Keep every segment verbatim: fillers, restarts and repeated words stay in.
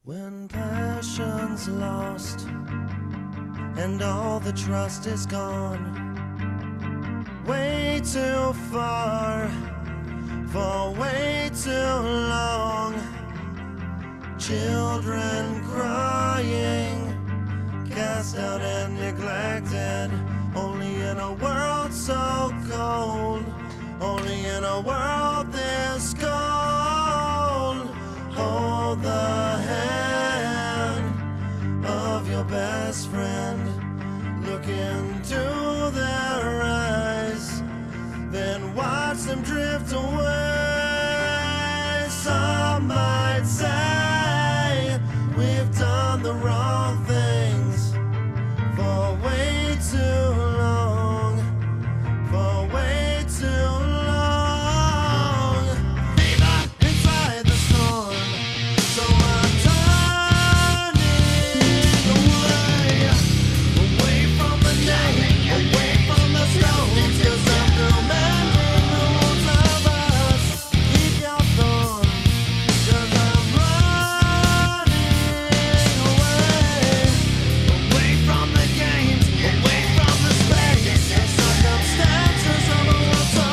When passion's lost and all the trust is gone, way too far for way too long, children crying, cast out and neglected, only in a world so cold, only in a world this cold. Hold the hand of your best friend, look into their eyes, then watch them drift away. Some might say we've done the wrong things for way too long, for way too long. Fever inside the storm, so I'm turning away, away from the night, away from the stones, 'cause I'm commanding the most of us. Keep your thorn, 'cause I'm running away, away from the games, away from the space, the circumstances of a world so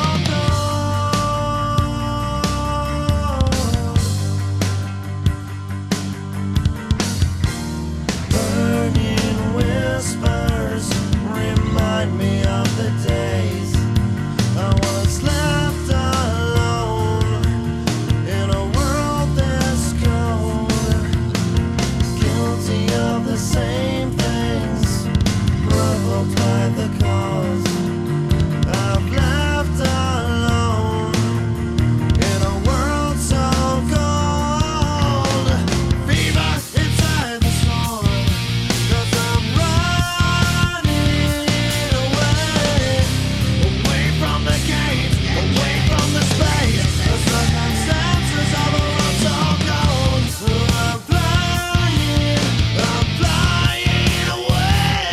cold. Burning whispers remind me of the days I was left alone in a world this cold, guilty of the same things provoked by the cause. I've left alone in a world so cold. Fever inside the storm, 'cause I'm running away, away from the games, away from the space, the circumstances of a world so cold. So I'm flying, I'm flying away,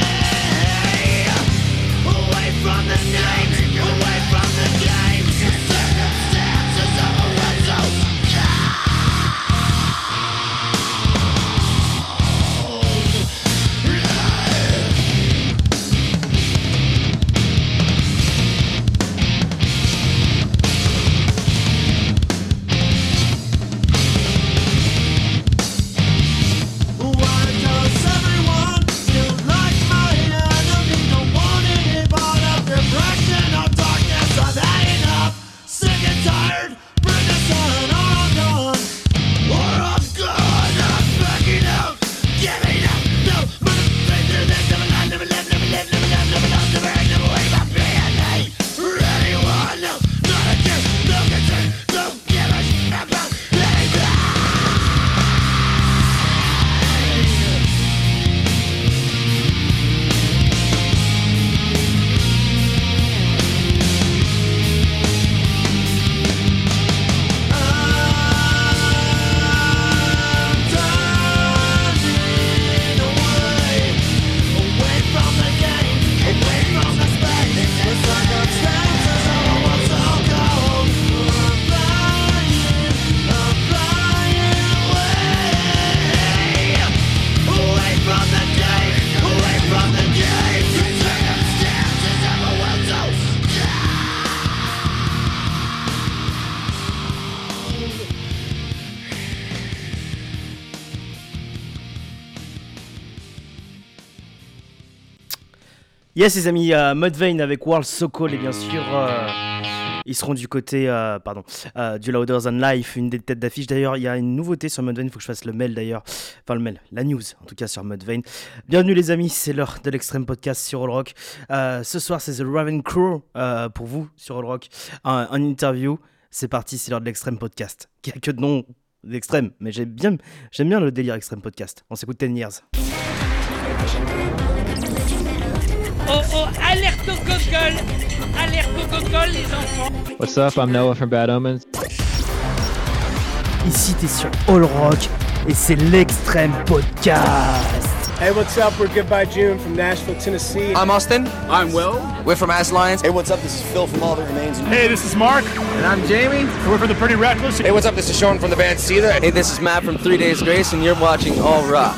away from the names, away from the games, the circumstances of a world so cold. Why does everyone feel like my enemy? Don't want any part of depression or darkness. I've had enough, sick and tired, bring the sun on dawn, or I'm gone, I'm backing out, giving up, no, but I'm straight through this, never live, never live, never live, never live, never love, never hate, never wave, I'm being late for anyone, no, not a care, no concern, don't give a shit about anybody. I'm turning away, away from the game, away from the space, the circumstances of a world so cold. I'm flying, I'm flying away, away from the game, away from the game, the circumstances of a world so cold. Yes les amis, euh, Mudvayne avec World So Cold et bien sûr euh, ils seront du côté euh, pardon euh, du Louder Than Life, une des têtes d'affiche. D'ailleurs il y a une nouveauté sur Mudvayne, il faut que je fasse le mail d'ailleurs, enfin le mail, la news en tout cas sur Mudvayne. Bienvenue les amis, c'est l'heure de l'extrême podcast sur All Rock. Euh, ce soir c'est The Raven Crow euh, pour vous sur All Rock, un, un interview. C'est parti, c'est l'heure de l'extrême podcast, qui a que de nom d'extrême, mais j'aime bien, j'aime bien le délire extrême podcast. On s'écoute ten years. Oh oh, alerte au gogol! Alerte au gogol, les enfants! What's up? I'm Noah from Bad Omens. Ici t'es sur All Rock et c'est l'extrême podcast. Hey, what's up? We're Goodbye June from Nashville, Tennessee. I'm Austin. I'm Will. We're from Ass Lions. Hey, what's up? This is Phil from All That Remains. Hey, this is Mark. And I'm Jamie. We're from the Pretty Reckless. Hey, what's up? This is Sean from the band Seether. Hey, this is Matt from Three Days Grace, and you're watching All Rock.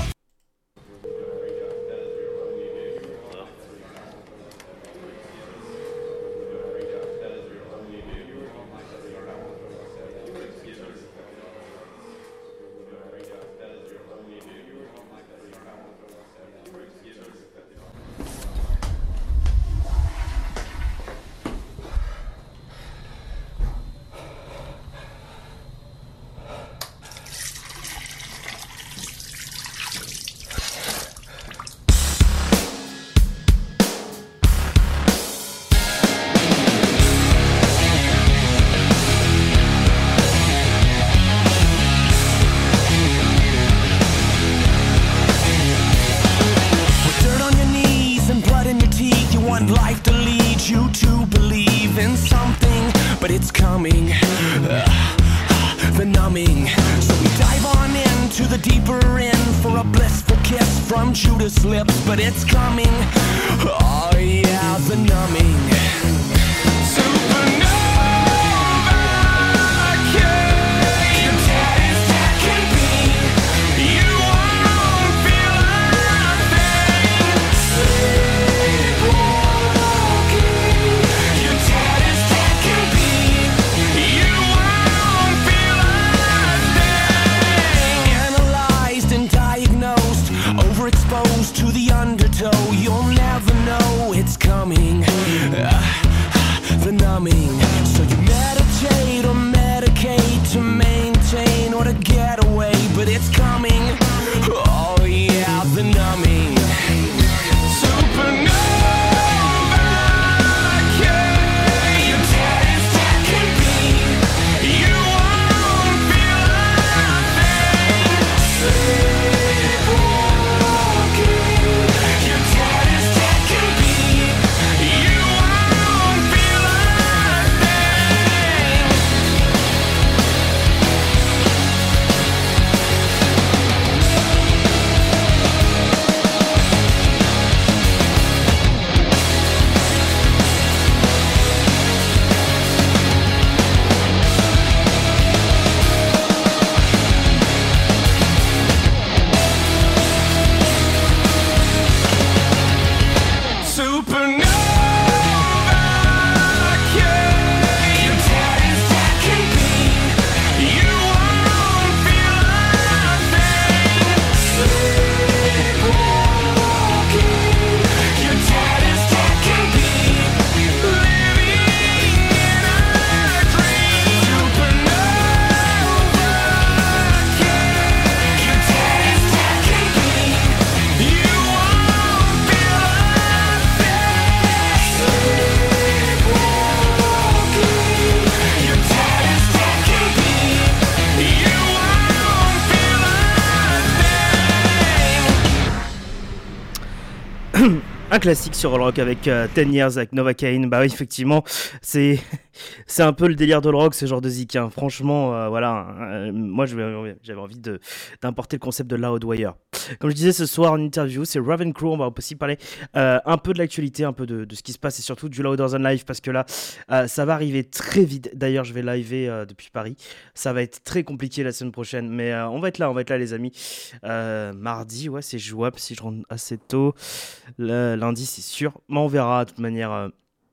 Un classique sur All Rock avec euh, ten years avec Novocaine. Bah oui, effectivement, c'est c'est un peu le délire de All Rock, ce genre de zik. Hein. Franchement, euh, voilà, euh, moi je- j'avais envie de d'importer le concept de Loudwire. Comme je disais ce soir en interview, c'est Ravenclaw. On va aussi parler euh, un peu de l'actualité, un peu de, de ce qui se passe et surtout du Louder Than Live parce que là, euh, ça va arriver très vite. D'ailleurs, je vais liver euh, depuis Paris. Ça va être très compliqué la semaine prochaine, mais euh, on va être là, on va être là, les amis. Euh, mardi, ouais, c'est jouable si je rentre assez tôt. Le- lundi, c'est sûr. Mais on verra de toute manière euh,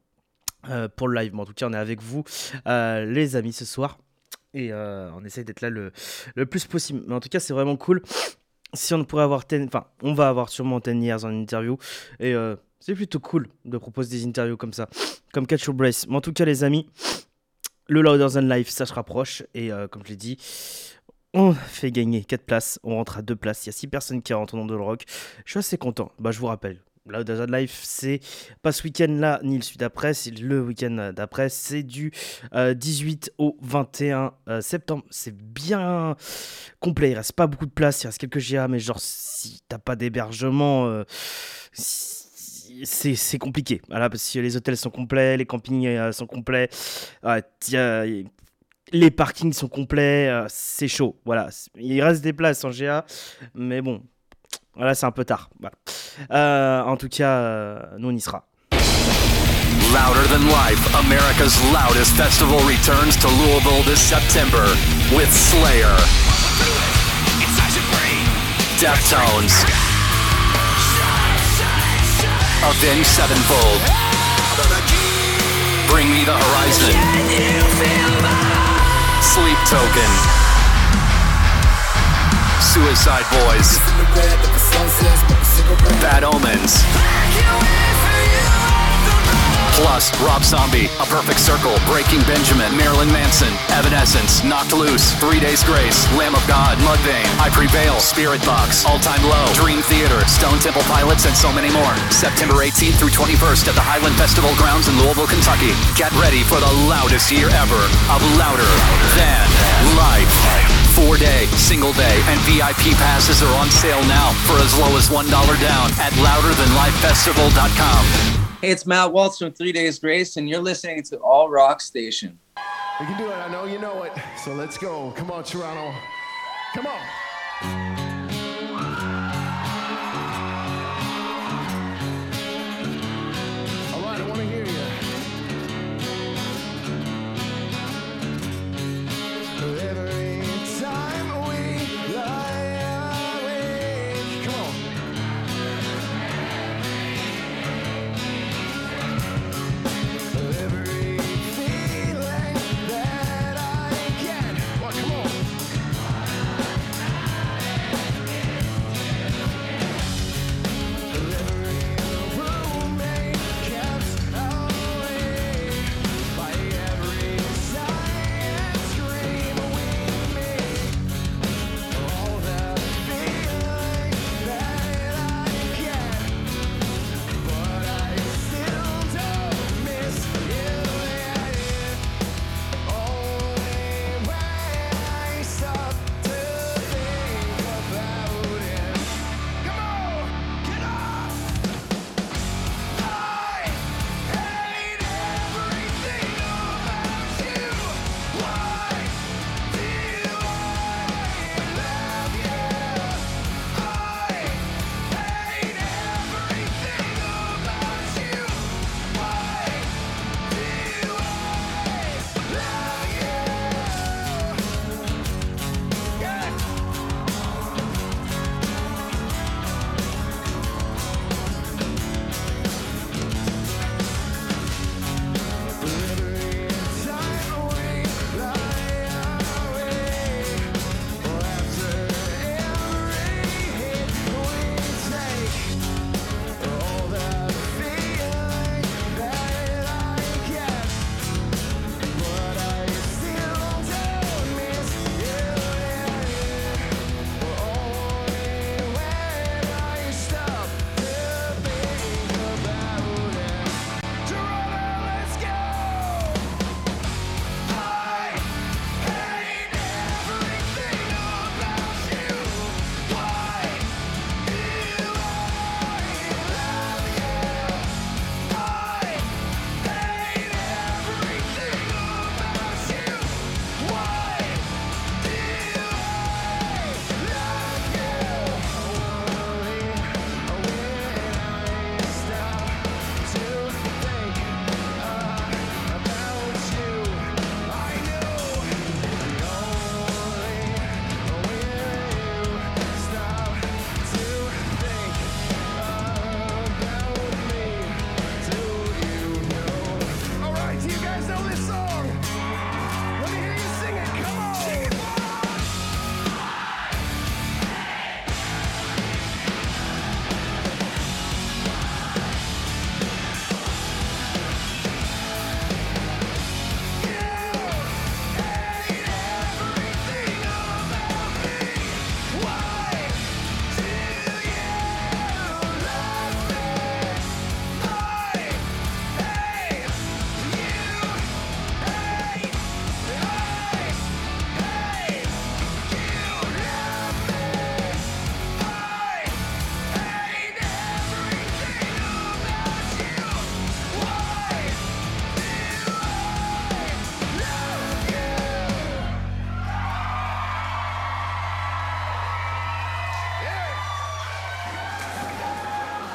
euh, pour le live. Mais en tout cas, on est avec vous, euh, les amis, ce soir. Et euh, on essaye d'être là le, le plus possible. Mais en tout cas, c'est vraiment cool. Si on pourrait avoir ten, enfin, on va avoir sûrement ten years en interview. Et euh, c'est plutôt cool de proposer des interviews comme ça, comme Catch Your Brace. Mais en tout cas, les amis, le Louder Than Live, ça se rapproche. Et euh, comme je l'ai dit, on fait gagner quatre places. On rentre à deux places. Il y a six personnes qui rentrent dans de le rock. Je suis assez content. Bah, je vous rappelle. Louder Than Live, c'est pas ce week-end-là, ni le celui d'après, c'est le week-end d'après. C'est du euh, dix-huit au vingt et un euh, septembre. C'est bien complet. Il reste pas beaucoup de place. Il reste quelques G A, mais genre, si t'as pas d'hébergement, euh, si- c'est, c'est compliqué. Voilà, parce que les hôtels sont complets, les campings euh, sont complets. Ouais, t'y- les parkings sont complets. euh, c'est chaud. Voilà. Il reste des places en G A, mais bon. Voilà, c'est un peu tard. Voilà. Euh, en tout cas, euh, nous on y sera. Louder Than Life, America's loudest festival returns to Louisville this September with Slayer, Deftones, Avenged Sevenfold, Bring Me the Horizon, Sleep Token, Suicide Boys, Bad Omens, plus Rob Zombie, A Perfect Circle, Breaking Benjamin, Marilyn Manson, Evanescence, Knocked Loose, Three Days Grace, Lamb of God, Mudvayne, I Prevail, Spirit Box, All Time Low, Dream Theater, Stone Temple Pilots, and so many more. September eighteenth through twenty-first at the Highland Festival Grounds in Louisville, Kentucky. Get ready for the loudest year ever of Louder Than Life. Four-day, single-day, and V I P passes are on sale now for as low as one dollar down at louder than life festival dot com. Hey, it's Matt Waltz from Three Days Grace, and you're listening to All Rock Station. We can do it. I know you know it. So let's go. Come on, Toronto. Come on. All right, I want to hear you. Every time we lie awake. Come on. Every feeling that I get. Well, come on.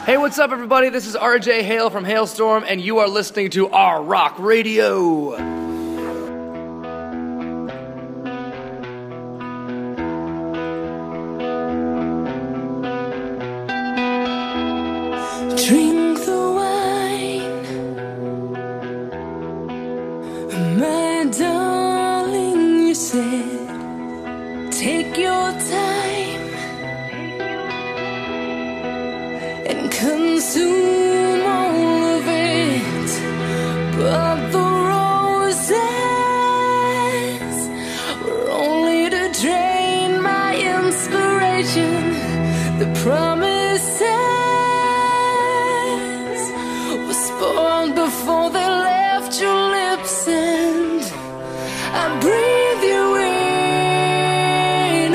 Hey, what's up, everybody? This is R J Hale from Hailstorm, and you are listening to Our Rock Radio. Drink the wine, my darling, you said, take your time and consume all of it, but the roses were only to drain my inspiration. The promises were spoiled before they left your lips, and I breathe you in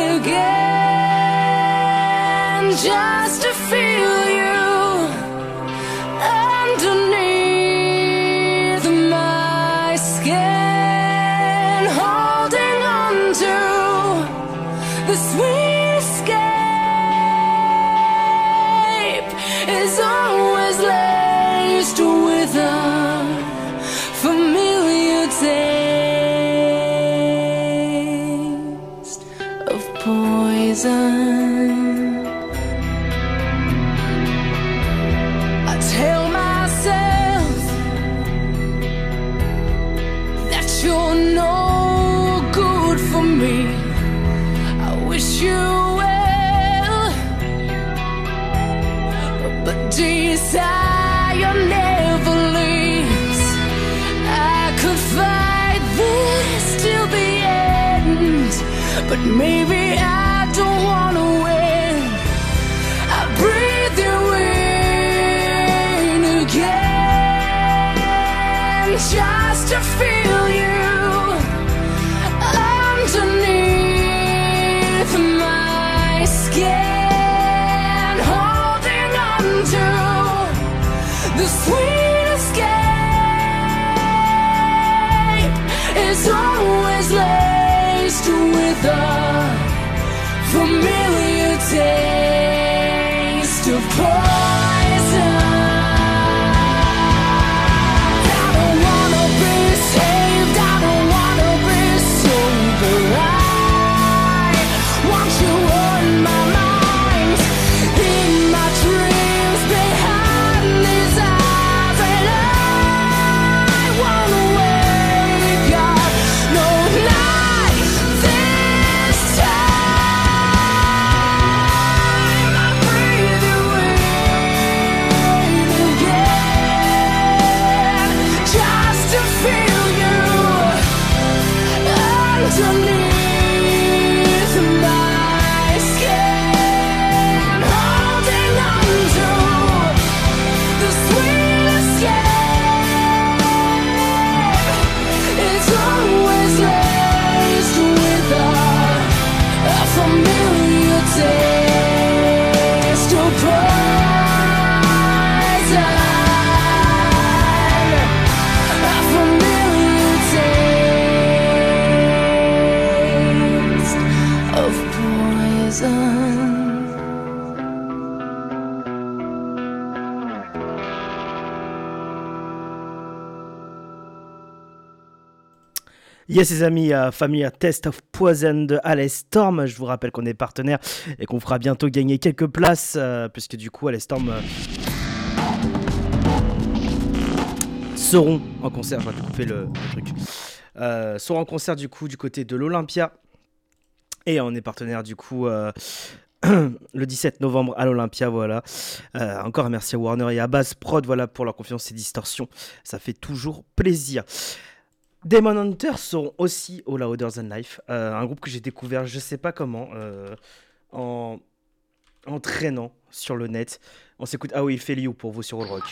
again just to feel you underneath my skin, holding on to the sweet escape is always laced with a familiar taste of poison. I tell myself that you're no good for me. I wish you well, but desire never leaves. I could fight this till the end, but maybe I don't wanna win. I breathe you in again just to feel you underneath my skin, holding on to the sweet escape is always laced with a familiar taste of poison. I don't wanna be saved, I don't wanna be sober. I want you on my mind, in my dreams, behind these eyes, and I wanna wake up, no, not this time. I breathe you in again just to feel you underneath my skin, holding on to the sweet escape. It's always laced with a, a familiar taste of poison. A familiar taste of poison. Yes, les amis, euh, Familiar Taste of Poison de Halestorm. Je vous rappelle qu'on est partenaire et qu'on fera bientôt gagner quelques places, euh, puisque du coup, Halestorm euh, seront en concert. Je vais couper le, le truc. Euh, seront en concert du coup du côté de l'Olympia. Et on est partenaire du coup euh, le dix-sept novembre à l'Olympia, voilà. Euh, encore un merci à Warner et à Bass Prod, voilà, pour leur confiance et distorsion. Ça fait toujours plaisir. Demon Hunters seront aussi au Louder Than Life, euh, un groupe que j'ai découvert, je sais pas comment, euh, en, en traînant sur le net. On s'écoute How We Feel You pour vous sur All Rock.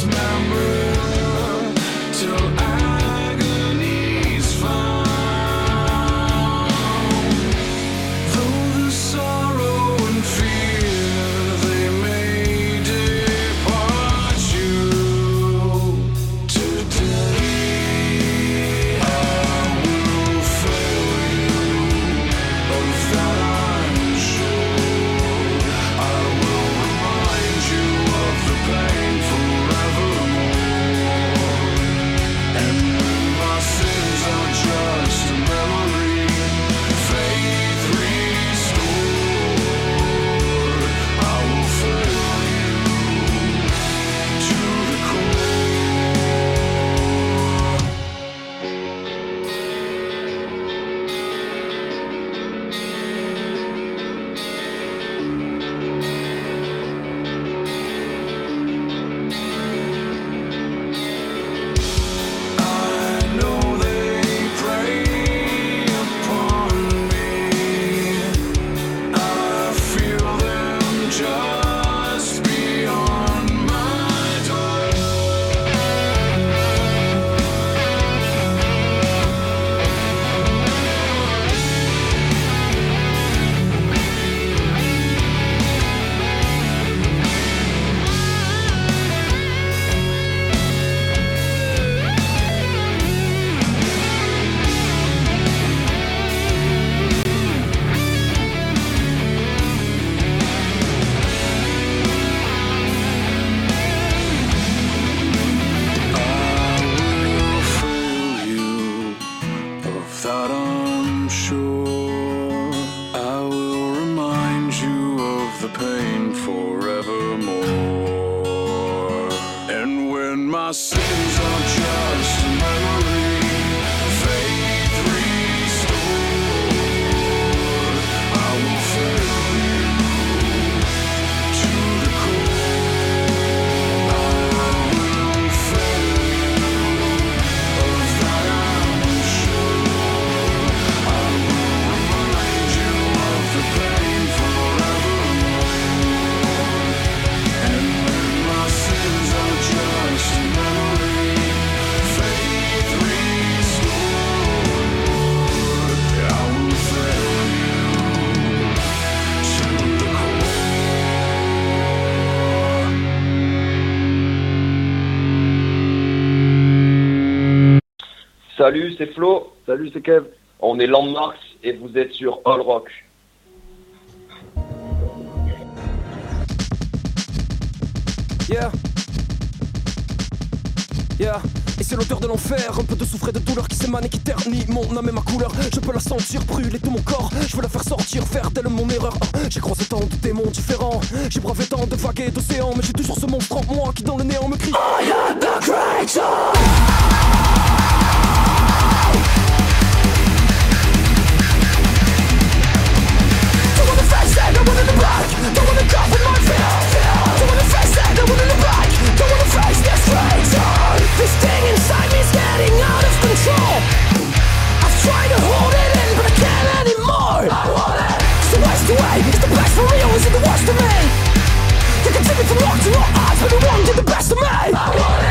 my sins are just a memory. Faith restored. I will fill you to the core. I will fill you of that I'm sure. I will remind you of the pain forevermore. And when my sins are just a memory, faith restored, I will fill you to the Salut, c'est Flo. Salut, c'est Kev. On est Landmarks et vous êtes sur All Rock. Yeah. Yeah. Et c'est l'odeur de l'enfer, un peu de souffre et de douleur qui s'émane et qui ternit mon âme et ma couleur. Je peux la sentir brûler tout mon corps, je veux la faire sortir, faire d'elle mon erreur. Oh, j'ai croisé tant de démons différents, j'ai bravé tant de vagues et d'océans, mais j'ai toujours ce monstre en moi qui dans le néant me crie I am the creator. Don't wanna face it, no one in the back. Don't wanna cough in my fear. Don't wanna face it, no one in the back. Don't wanna face this traitor. This thing inside me is getting out of control. I've tried to hold it in, but I can't anymore. I want it. It's the worst way, it's the best for real, is it the worst of me? You continue to look to your eyes, but you won't get the best of me. I want it.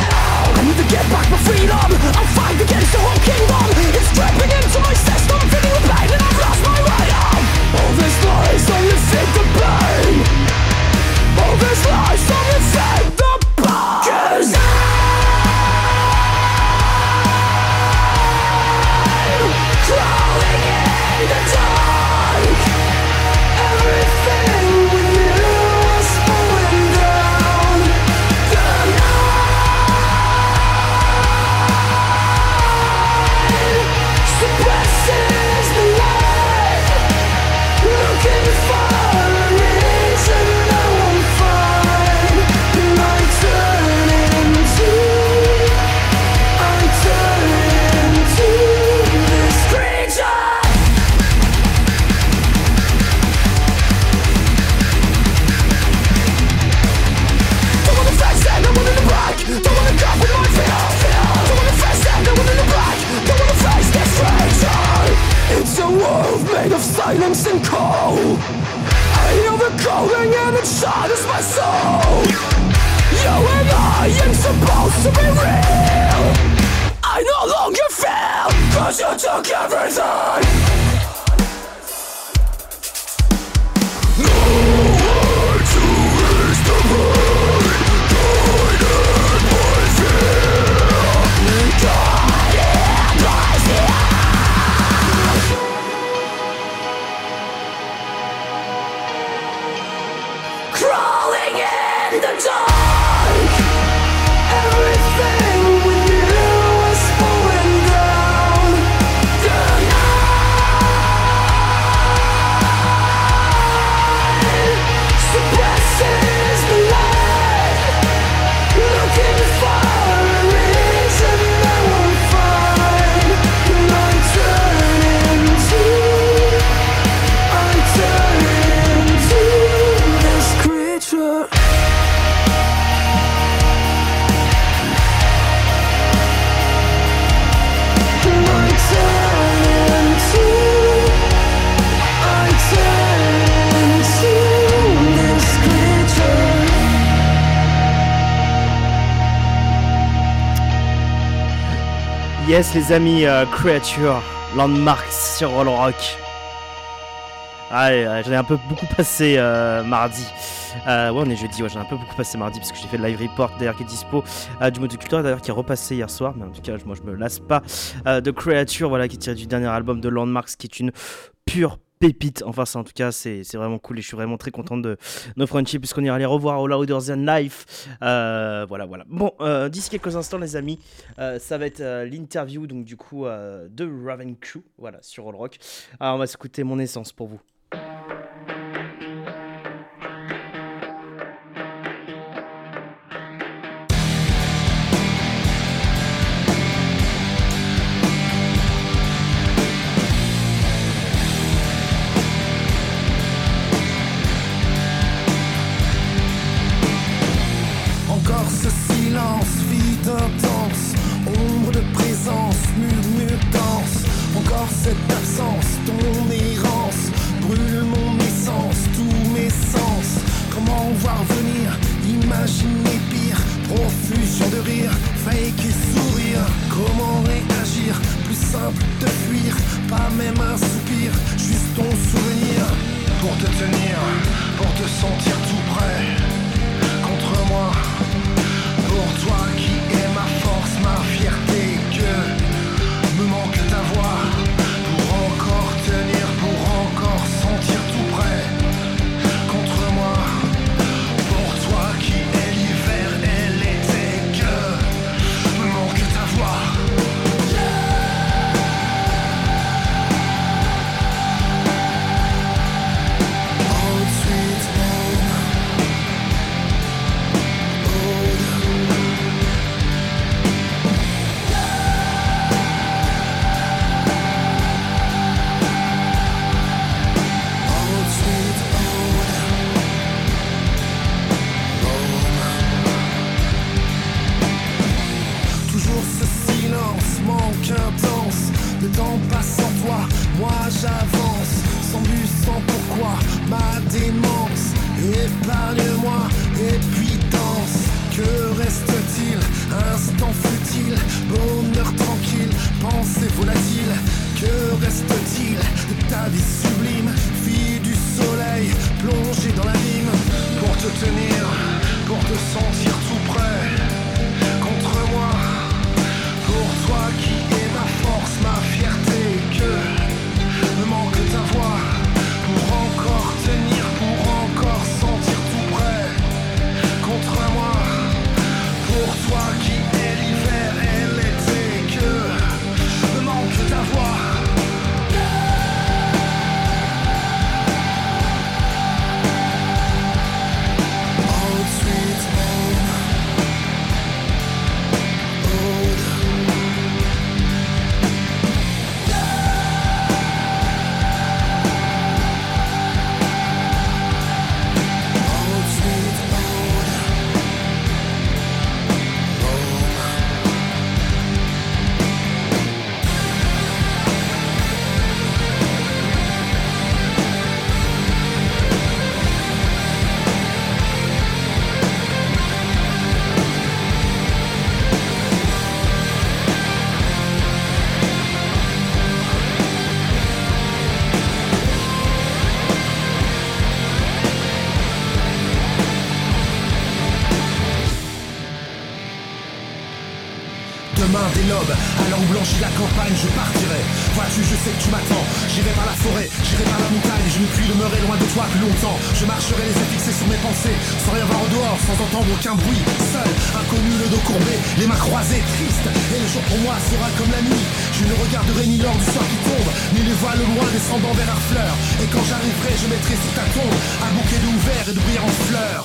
supposed to be real. I no longer feel, cause you took everything. No way to ease the pain, guided by fear, guided by fear. Crawling in the dark, everything we knew was falling down. Tonight suppresses the light, looking for a reason they won't find. And I turn into, I turn into this creature. Yes les amis, euh, Creature, Landmark sur Roll Rock. Ah, ouais, j'en ai un peu beaucoup passé euh, mardi. Euh, ouais, on est jeudi, ouais, j'en ai un peu beaucoup passé mardi parce que j'ai fait le live report d'ailleurs qui est dispo euh, du motoculteur d'ailleurs qui est repassé hier soir. Mais en tout cas, moi je me lasse pas euh, de Creature, voilà, qui est tiré du dernier album de Landmarks, qui est une pure pépite. Enfin, ça, en tout cas, c'est, c'est vraiment cool et je suis vraiment très content de nos friendships puisqu'on ira les revoir au Louder Than Life. Euh, voilà, voilà. Bon, euh, d'ici quelques instants, les amis, euh, ça va être euh, l'interview donc du coup euh, de Raven Crew, voilà, sur Roll Rock. Alors, on va s'écouter Mon Essence pour vous. Cette absence, ton errance brûle mon essence, tous mes sens. Comment voir venir, imaginer pire, profusion de rire, fake et sourire. Comment réagir, plus simple de fuir, pas même un soupir, juste ton souvenir. Pour te tenir, pour te sentir tout près, contre moi. Pour toi qui est ma force, ma fierté, que me manque ta voix. Encore tenir pour encore sentir tout près contre moi. Pour toi qui est l'hiver et l'été, que me manque ta voix. Oh sweet home, intense, le temps passe sans toi, moi j'avance, sans but, sans pourquoi, ma démence, épargne-moi et puis danse, que reste-t-il, instant futile, bonheur tranquille, pensée volatile, que reste-t-il de ta vie sublime, fille du soleil, plongée dans l'abîme, pour te tenir, pour te sentir tout près, contre moi. Pour toi qui est ma force, ma fierté, que me manque ta voix. Pour encore tenir, pour encore sentir tout près. demain des lobes. À l'heure où blanchit la campagne, je partirai. Vois-tu, je sais que tu m'attends. J'irai par la forêt, j'irai par la montagne. Je ne puis demeurer loin de toi plus longtemps. Je marcherai les yeux fixés sur mes pensées, sans rien voir au dehors, sans entendre aucun bruit. Seul, inconnu, le dos courbé, les mains croisées, triste. Et le jour pour moi sera comme la nuit. Je ne regarderai ni l'or du soir qui tombe, ni les voiles loin descendant vers Harfleur. Et quand j'arriverai, je mettrai sur ta tombe un bouquet de verts et de brillants fleurs.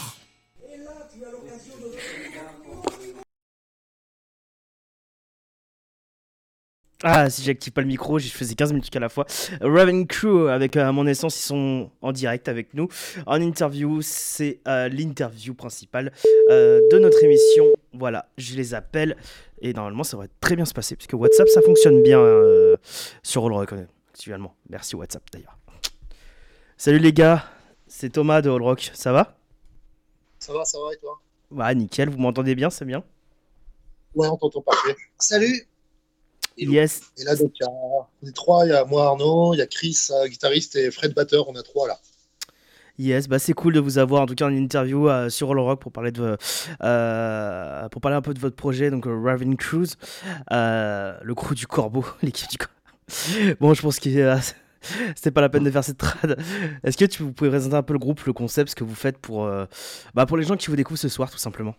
Ah, si j'active pas le micro, je faisais quinze minutes à la fois. Raven Crew, avec euh, mon essence, ils sont en direct avec nous. En interview, c'est euh, l'interview principale euh, de notre émission. Voilà, je les appelle. Et normalement, ça devrait très bien se passer, puisque WhatsApp, ça fonctionne bien euh, sur All Rock actuellement. Merci WhatsApp d'ailleurs. Salut les gars, c'est Thomas de All Rock, ça va? Ça va, ça va et toi? Bah nickel, vous m'entendez bien, c'est bien? Ouais, on t'entend parfait. Salut. Yes. Et là, donc, il y a, on est trois, il y a moi, Arnaud, il y a Chris, euh, guitariste, et Fred, batteur, on a trois là. Yes, bah c'est cool de vous avoir en tout cas en interview euh, sur All Rock pour parler de euh, pour parler un peu de votre projet, donc euh, Raven Cruise, euh, le crew du Corbeau, l'équipe du Corbeau. Bon, je pense que euh, c'était pas la peine de faire cette trad. Est-ce que tu vous pouvez présenter un peu le groupe, le concept, ce que vous faites pour euh, bah pour les gens qui vous découvrent ce soir tout simplement?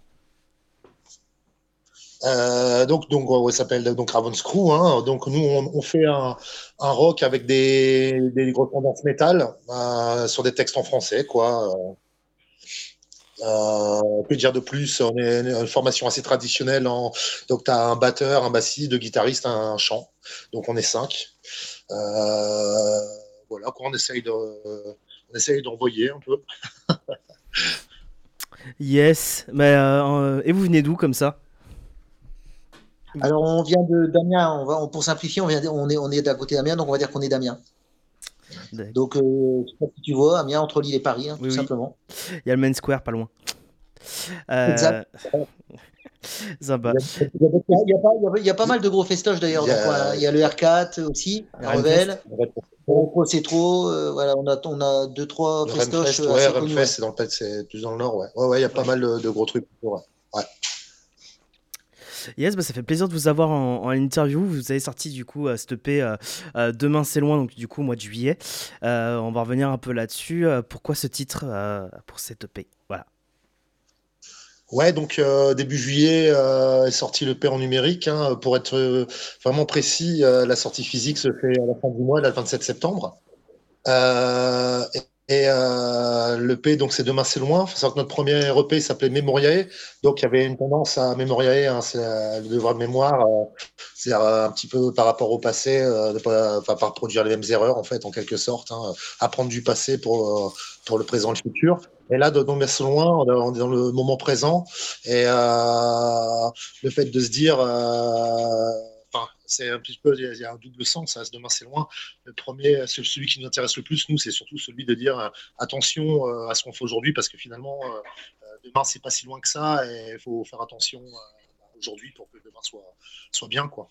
Euh, donc, donc, ouais, ça s'appelle donc Raven's Crew. Hein. Donc, nous, on, on fait un, un rock avec des, des grosses tendances métal euh, sur des textes en français, quoi. Euh, que dire de plus? On est une formation assez traditionnelle. En... Donc, tu as un batteur, un bassiste, deux guitaristes, un chant. Donc, on est cinq. Euh, voilà, quoi. On essaye de, on essaye d'envoyer un peu. Yes. Mais euh, et vous venez d'où comme ça? Alors, on vient de d'Amiens. On va, on, pour simplifier, on, vient de- on est, on est d'à côté d'Amiens, donc on va dire qu'on est d'Amiens. D'accord. Donc, euh, je sais pas si tu vois, Amiens entre Lille et Paris, hein, Oui, tout oui. simplement. Il y a le Main Square pas loin. Euh, Exact. Sympa. Il y a, il y a- il y a pas, il y a- il y a pas mal de gros festoches d'ailleurs. Il y a- Donc, voilà, il y a le R quatre aussi, la Renfest. Revel, Pro C'est trop. euh, voilà, on a, on a deux, trois Le festoches Renfest, euh, ouais, assez connus. Renfest, c'est dans le c'est plus dans le nord, ouais. Ouais, ouais, il y a pas mal de, de gros trucs. Ouais. Ouais. Yes, bah ça fait plaisir de vous avoir en, en interview. Vous avez sorti du coup euh, cette E P euh, euh, Demain c'est loin, donc du coup au mois de juillet. Euh, on va revenir un peu là-dessus. Euh, pourquoi ce titre euh, pour cette E P? Voilà. Ouais, donc euh, début juillet euh, est sorti le P en numérique. Hein, pour être euh, vraiment précis, euh, la sortie physique se fait à la fin du mois, le vingt-sept septembre. Euh, et et euh, le P, donc c'est Demain c'est loin. Il faut savoir que notre premier E P s'appelait Mémoriae. Donc il y avait une tendance à mémoriae, hein, c'est euh, le devoir de mémoire, euh, c'est-à-dire euh, un petit peu par rapport au passé, euh, de pas, enfin, pas reproduire les mêmes erreurs en fait, en quelque sorte, hein, apprendre du passé pour, euh, pour le présent et le futur. Et là, de Demain c'est loin, on est on est dans le moment présent. Et euh, le fait de se dire, euh, enfin, c'est un petit peu, il y a- il y a un double sens, hein, ce Demain c'est loin. Le premier, c'est celui qui nous intéresse le plus, nous, c'est surtout celui de dire euh, attention euh, à ce qu'on fait aujourd'hui, parce que finalement, euh, euh, demain, c'est pas si loin que ça, et il faut faire attention euh, aujourd'hui pour que demain soit, soit bien, quoi.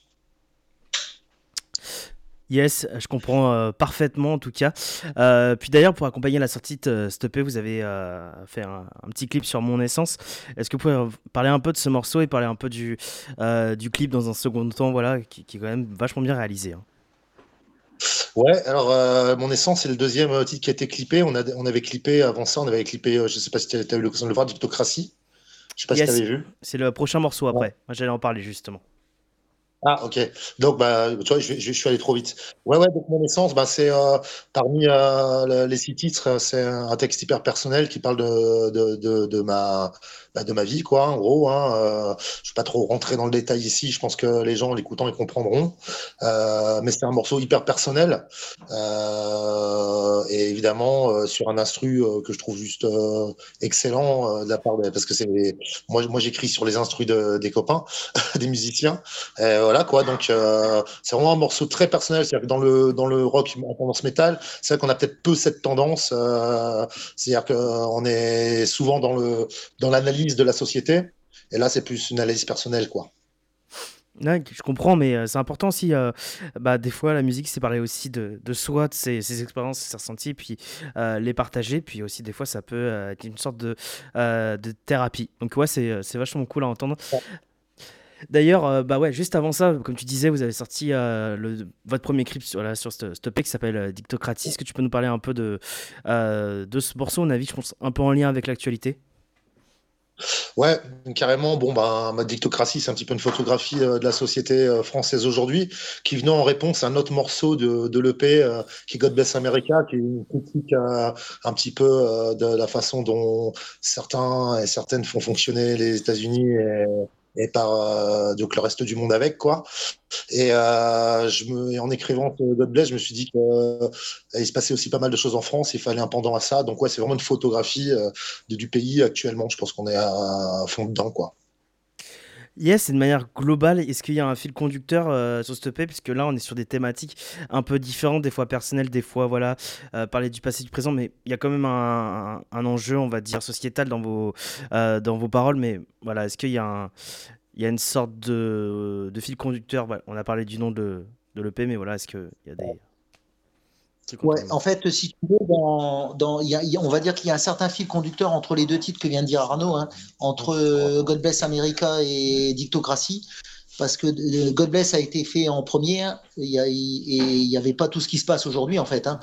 Yes, je comprends euh, parfaitement en tout cas. Euh, puis d'ailleurs, pour accompagner la sortie de cette E P, vous avez euh, fait un, un petit clip sur Mon Essence. Est-ce que vous pouvez parler un peu de ce morceau et parler un peu du, euh, du clip dans un second temps, voilà, qui, qui est quand même vachement bien réalisé, hein. Ouais, alors euh, Mon Essence, c'est le deuxième euh, titre qui a été clippé. On, a, on avait clippé avant ça, on avait clippé, euh, je sais pas si tu as eu l'occasion de le voir, Dictocratie. Je sais pas Yes, si tu avais vu. c'est le prochain morceau après. Moi, j'allais en parler justement. Ah, ok. Donc, bah, tu vois, je, vais- je, je suis allé trop vite. Ouais, ouais, donc Mon Essence, bah, c'est euh, parmi euh, le- les six titres, euh, c'est un texte hyper personnel qui parle de, de, de, de ma, bah, de ma vie, quoi, en gros. Hein. Euh, je vais pas trop rentrer dans le détail ici, je pense que les gens, en l'écoutant, ils comprendront. Euh, mais c'est un morceau hyper personnel. Euh, et évidemment, euh, sur un instru euh, que je trouve juste euh, excellent euh, de la part de, parce que c'est moi, moi j'écris sur les instrus de- des copains, des musiciens. Et voilà quoi, donc euh, c'est vraiment un morceau très personnel. C'est-à-dire que dans le dans le rock en tendance métal, c'est vrai qu'on a peut-être peu cette tendance. Euh, c'est-à-dire qu'on est souvent dans le dans l'analyse de la société, et là c'est plus une analyse personnelle quoi. Ouais, je comprends, mais euh, c'est important aussi. Euh, bah, des fois, la musique, c'est parler aussi de, de soi, de ses, ses expériences, ses ressentis, puis euh, les partager. Puis aussi, des fois, ça peut euh, être une sorte de, euh, de thérapie. Donc, ouais, c'est, c'est vachement cool à entendre. D'ailleurs, euh, bah ouais, juste avant ça, comme tu disais, vous avez sorti euh, le, votre premier clip sur, là, sur ce, ce E P qui s'appelle euh, Dictocratie. Est-ce que tu peux nous parler un peu de, euh, de ce morceau, on a vu, je pense, un peu en lien avec l'actualité? Ouais, carrément. Bon, ben, ma Dictocratie, c'est un petit peu une photographie euh, de la société euh, française aujourd'hui, qui venait en réponse à un autre morceau de, de l'E P euh, qui est God Bless America, qui est une critique euh, un petit peu euh, de la façon dont certains et certaines font fonctionner les États-Unis et, et par euh, donc le reste du monde avec, quoi. Et euh, je me, et en écrivant ce God Bless, je me suis dit qu'il euh, se passait aussi pas mal de choses en France, il fallait un pendant à ça. Donc ouais, c'est vraiment une photographie euh, de- du pays actuellement. Je pense qu'on est à, à fond dedans, quoi. Yes, et de manière globale, est-ce qu'il y a un fil conducteur euh, sur ce E P? Puisque là, on est sur des thématiques un peu différentes, des fois personnelles, des fois, voilà, euh, parler du passé, du présent, mais il y a quand même un, un- un enjeu, on va dire, sociétal dans vos, euh, dans vos paroles. Mais voilà, est-ce qu'il y a un, il y a une sorte de, de fil conducteur? Voilà, on a parlé du nom de, de l'E P, mais voilà, est-ce qu'il y a des trucs Ouais, autour de en fait, si tu veux, dans, dans, il y a- il y a- on va dire qu'il y a un certain fil conducteur entre les deux titres que vient de dire Arnaud, hein, entre euh, God Bless America et Dictocratie, parce que euh, God Bless a été fait en premier, hein, il y a- il- et il n'y avait pas tout ce qui se passe aujourd'hui, en fait. Hein.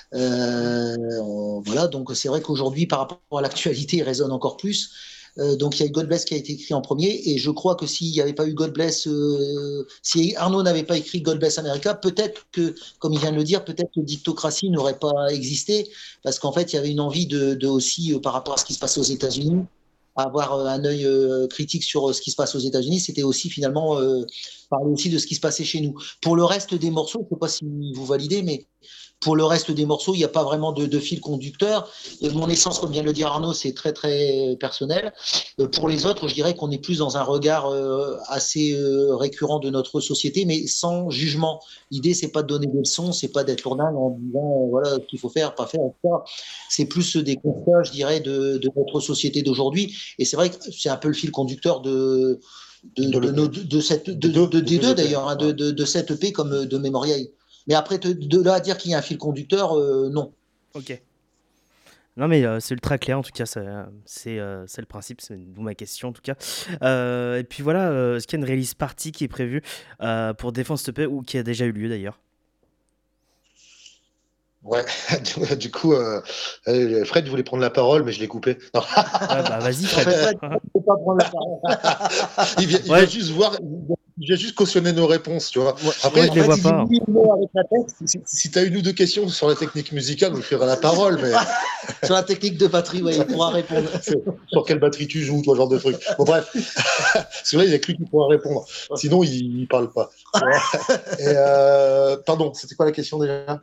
Euh, on- voilà, donc c'est vrai qu'aujourd'hui, par rapport à l'actualité, il résonne encore plus. Euh, donc il y a eu God Bless qui a été écrit en premier, et je crois que s'il n'y avait pas eu God Bless, euh, si Arnaud n'avait pas écrit God Bless America, peut-être que, comme il vient de le dire, peut-être que Dictocratie n'aurait pas existé, parce qu'en fait il y avait une envie de, de aussi, euh, par rapport à ce qui se passait aux États-Unis, avoir euh, un œil euh, critique sur euh, ce qui se passe aux États-Unis, c'était aussi finalement euh, parler aussi de ce qui se passait chez nous. Pour le reste des morceaux, je ne sais pas si vous validez, mais pour le reste des morceaux, il n'y a pas vraiment de, de fil conducteur. Et mon essence, comme vient de le dire Arnaud, c'est très très personnel. Euh, pour les autres, je dirais qu'on est plus dans un regard euh, assez euh, récurrent de notre société, mais sans jugement. L'idée, c'est pas de donner des leçons, c'est pas d'être lourdingue en disant euh, voilà ce qu'il faut faire, pas faire, et cetera. C'est plus des constats, je dirais, de, de notre société d'aujourd'hui. Et c'est vrai que c'est un peu le fil conducteur de de, de, nos- de, de cette de, de, de- des deux d'ailleurs, hein, de, de, de cette E P comme de Memorial. Mais après, te- de là à dire qu'il y a un fil conducteur, euh, non. Ok. Non, mais euh, c'est ultra clair, en tout cas, ça- c'est euh, c'est le principe, c'est d'où ma question, en tout cas. Euh, et puis voilà, euh, est-ce qu'il y a une release party qui est prévue euh, pour défendre ce E P ou qui a déjà eu lieu d'ailleurs? Ouais, du, du coup, euh, euh, Fred voulait prendre la parole, mais je l'ai coupé. Non. Ouais, bah vas-y, En fait, Fred. Fred, tu peux pas prendre la parole. il vient, il Ouais. vient juste voir, il vient juste cautionner nos réponses, tu vois. Moi, Après, moi, je les En vois fait, il pas. dit oui ou non avec la tête. si, si tu as une ou deux questions sur la technique musicale, on lui fera la parole, mais Sur la technique de batterie, ouais, il pourra répondre. sur, sur quelle batterie tu joues, toi, genre de truc. Bon, bref. Celui-là, il n'y a que lui qui pourra répondre. Sinon, il ne parle pas. Et, euh, pardon, c'était quoi la question déjà?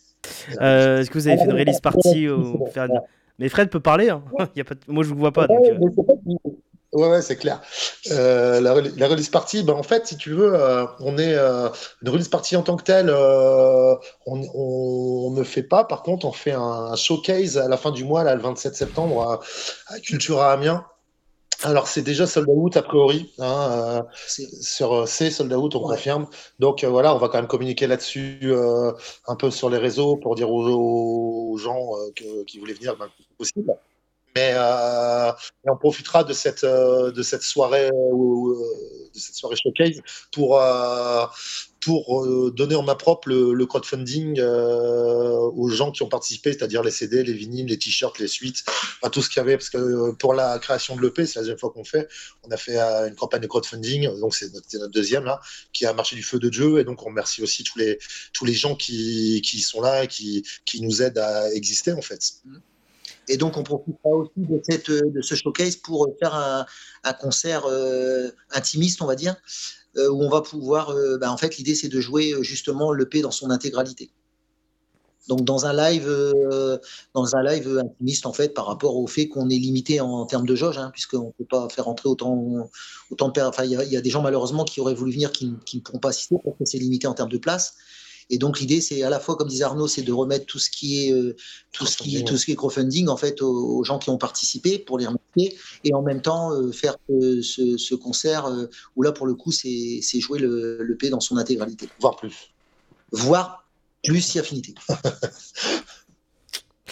Euh, est-ce que vous avez fait une release party ou C'est bon. faire une- Mais Fred peut parler, hein. Il y a pas de- moi je vous vois pas. Ouais, Donc, euh, mais c'est pas qu'il- ouais, ouais, c'est clair. Euh, la, rel- la release party, ben, en fait, si tu veux, euh, on est euh, une release party en tant que telle, euh, on, on ne fait pas. Par contre, on fait un showcase à la fin du mois, là, le vingt-sept septembre, à, à Cultura Amiens. Alors, c'est déjà sold out a priori, hein, euh, sur euh, c'est sold out, on Ouais. confirme. Donc euh, voilà, on va quand même communiquer là-dessus euh, un peu sur les réseaux pour dire aux, aux gens euh, que- qui voulaient venir, ben, le plus possible. Mais euh, et on profitera de cette euh, de cette soirée euh, ou, euh, de cette soirée showcase pour euh, pour euh, donner en main propre le, le crowdfunding euh, aux gens qui ont participé, c'est-à-dire les C D, les vinyles, les t-shirts, les suites, enfin, tout ce qu'il y avait. Parce que euh, pour la création de l'E P, c'est la deuxième fois qu'on fait. On a fait euh, une campagne de crowdfunding, donc c'est notre, c'est notre deuxième là, qui a marché du feu de Dieu. Et donc on remercie aussi tous les tous les gens qui qui sont là et qui qui nous aident à exister en fait. Et donc, on profitera aussi de, cette, de ce showcase pour faire un, un concert euh, intimiste, on va dire, euh, où on va pouvoir. Euh, bah, en fait, l'idée, c'est de jouer euh, justement l'E P dans son intégralité. Donc, dans un live, euh, dans un live intimiste, en fait, par rapport au fait qu'on est limité en, en termes de jauge, hein, puisqu'on ne peut pas faire entrer autant, autant de per- Enfin, il y, a- il y a des gens malheureusement qui auraient voulu venir, qui, qui ne pourront pas assister parce que c'est limité en termes de place. Et donc l'idée, c'est à la fois, comme disait Arnaud, c'est de remettre tout ce qui est euh, tout ce qui tout ce qui est crowdfunding en fait aux, aux gens qui ont participé pour les remercier, et en même temps euh, faire euh, ce, ce concert euh, où là pour le coup c'est c'est jouer le, le P dans son intégralité, voire plus, voire plus si affinité.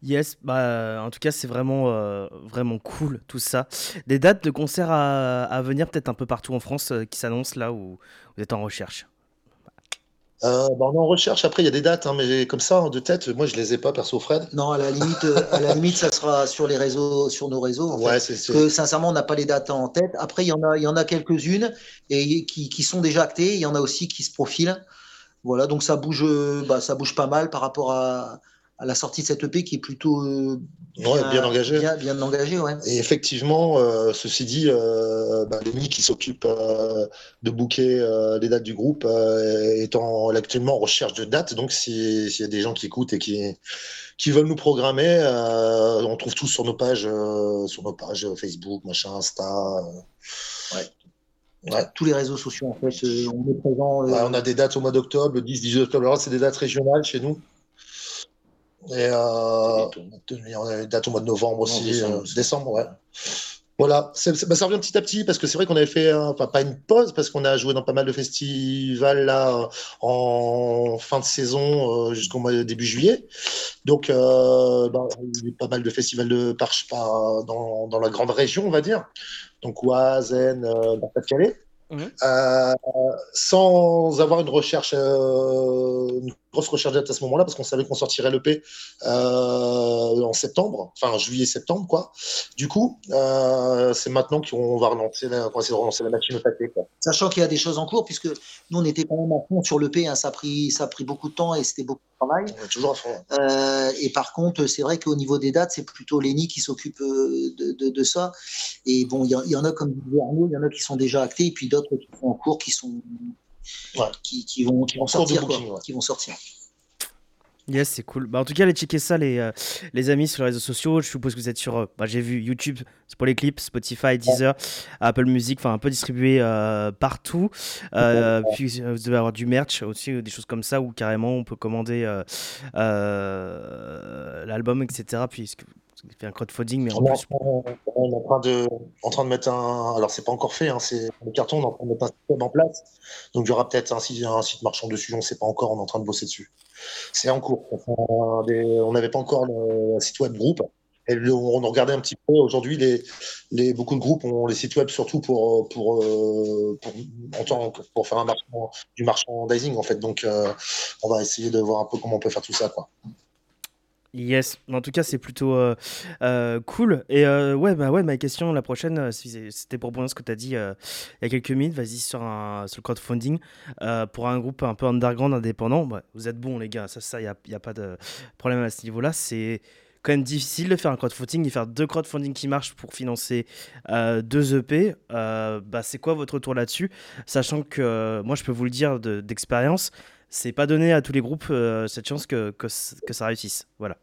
Yes, bah, en tout cas, c'est vraiment, euh, vraiment cool tout ça. Des dates de concerts à, à venir, peut-être un peu partout en France, euh, qui s'annoncent là où vous êtes en recherche. Euh, bah, on est en recherche. Après, il y a des dates, hein, mais comme ça, de tête, moi, je les ai pas, perso, Fred. Non, à la limite, euh, à la limite, ça sera sur les réseaux, sur nos réseaux. En Ouais, fait. c'est Parce c'est- que sincèrement, on n'a pas les dates en tête. Après, il y en a, il y en a quelques-unes et qui, qui sont déjà actées. Il y en a aussi qui se profilent. Voilà, donc ça bouge, euh, bah, ça bouge pas mal par rapport à, à la sortie de cette E P qui est plutôt euh, ouais, bien bien, engagé. bien, bien engagée, ouais. Et effectivement, euh, ceci dit, euh, bah, Lenny qui s'occupe euh, de booker euh, les dates du groupe euh, est en- actuellement en recherche de dates. Donc, si- s'il y a des gens qui écoutent et qui, qui veulent nous programmer, euh, on trouve tout sur nos pages, euh, sur nos pages Facebook, machin, Insta. euh. Ouais. Ouais. Tous les réseaux sociaux, en fait, euh, on est présent. euh, Ouais, on a des dates au mois d'octobre, le dix dix-huit octobre. Alors, c'est des dates régionales chez nous. Et euh, on a des dates au mois de novembre aussi, décembre, euh, décembre, ouais. Voilà, c'est- c'est- bah, ça revient petit à petit parce que c'est vrai qu'on avait fait, un- enfin pas une pause parce qu'on a joué dans pas mal de festivals là euh, en fin de saison euh, jusqu'au mois début juillet. Donc euh, bah, il y a eu pas mal de festivals de par, par- dans, dans la grande région, on va dire. Donc Oise, Aisne, euh, Pas-de-Calais. Mhm. Euh, sans avoir une recherche, euh, une grosse recherche de date à ce moment-là, parce qu'on savait qu'on sortirait l'E P euh, en septembre, enfin juillet-septembre, quoi. Du coup, euh, c'est maintenant qu'on va relancer la, on va essayer de relancer la machine au paquet, quoi. Sachant qu'il y a des choses en cours, puisque nous, on était quand même à fond sur l'E P, hein, ça, a pris, ça a pris beaucoup de temps et c'était beaucoup de travail. On est toujours à fond. Euh, et par contre, c'est vrai qu'au niveau des dates, c'est plutôt Lenny qui s'occupe euh, de, de, de ça. Et bon, il y, y en a, comme disait Arnaud, il y en a qui sont déjà actés, et puis d'autres qui sont en cours, qui, sont, Ouais. qui, qui vont, qui vont En cours de sortir. quoi, booking, ouais. Qui vont sortir. Yes, c'est cool. Bah, en tout cas, allez checker ça, les, euh, les amis, sur les réseaux sociaux. Je suppose que vous êtes sur, euh, bah, j'ai vu YouTube, c'est pour les clips, Spotify, Deezer, Apple Music, enfin un peu distribué euh, partout. Euh, puis euh, vous devez avoir du merch aussi, euh, des choses comme ça, où carrément on peut commander euh, euh, l'album, et cetera. Puis est-ce que vous avez fait un crowdfunding, mais en On est en plus. train, on est en train de, en train de mettre un. Alors, c'est pas encore fait, hein, c'est le carton, on est en train de mettre un système en place. Donc, il y aura peut-être un, site- un site marchand dessus, on ne sait pas encore, on est en train de bosser dessus. C'est en cours. Enfin, des- on n'avait pas encore le site web groupe. Et le- on a regardé un petit peu. Aujourd'hui, les, les, beaucoup de groupes ont les sites web surtout pour, pour, euh, pour, en tant que- pour faire un marchand, du merchandising, en fait. Donc, euh, on va essayer de voir un peu comment on peut faire tout ça, quoi. Yes, en tout cas c'est plutôt euh, euh, cool. Et euh, ouais, bah ouais, ma question la prochaine, euh, si- c'était pour rebondir ce que tu as dit euh, il y a quelques minutes. Vas-y sur, un, sur le crowdfunding euh, pour un groupe un peu underground indépendant. Bah, vous êtes bons les gars, ça, ça, il n'y a, y a pas de problème à ce niveau-là. C'est quand même difficile de faire un crowdfunding et faire deux crowdfunding qui marchent pour financer euh, deux E P. Euh, bah, c'est quoi votre retour là-dessus? Sachant que euh, moi je peux vous le dire de- d'expérience, c'est pas donné à tous les groupes euh, cette chance que, que, c- que ça réussisse. Voilà.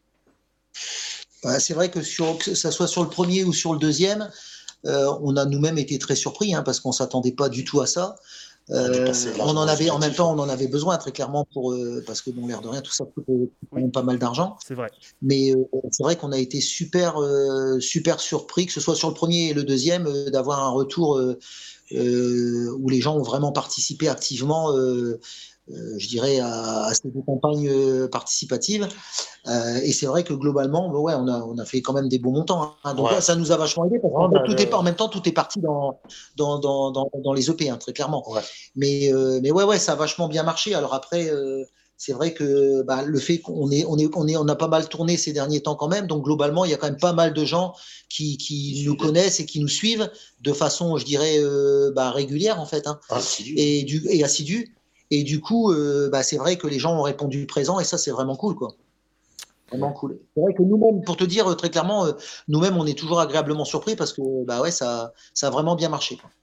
Bah, c'est vrai que, sur, que ça soit sur le premier ou sur le deuxième, euh, on a nous-mêmes été très surpris, hein, parce qu'on ne s'attendait pas du tout à ça. Euh, dépassé on largement en les avait, en même objectifs. temps, on en avait besoin très clairement pour, euh, parce que bon, l'air de rien, tout ça coûte euh, quand même pas mal d'argent. C'est vrai. Mais euh, c'est vrai qu'on a été super, euh, super surpris, que ce soit sur le premier et le deuxième, euh, d'avoir un retour euh, euh, où les gens ont vraiment participé activement, euh, euh, je dirais, à, à cette campagne euh, participative. Euh, et c'est vrai que globalement, bah ouais, on a, on a fait quand même des bons montants, hein. Donc Ouais. là, ça nous a vachement aidé parce Ouais, qu'en fait, bah, tout le- est pas, en même temps, tout est parti dans, dans, dans, dans, dans les E P, hein, très clairement. Ouais. Mais, euh, mais ouais, ouais, ça a vachement bien marché. Alors après, euh, c'est vrai que bah, le fait qu'on est, on est, on est, on a pas mal tourné ces derniers temps quand même. Donc globalement, il y a quand même pas mal de gens qui, qui nous connaissent et qui nous suivent de façon, je dirais, euh, bah, régulière en fait, hein, Assidu. et, du, et assidue. Et du coup, euh, bah, c'est vrai que les gens ont répondu présent et ça, c'est vraiment cool, quoi. Vraiment cool. C'est vrai que nous-mêmes, pour te dire euh, très clairement, euh, nous-mêmes, on est toujours agréablement surpris parce que bah ouais, ça, ça a vraiment bien marché, quoi.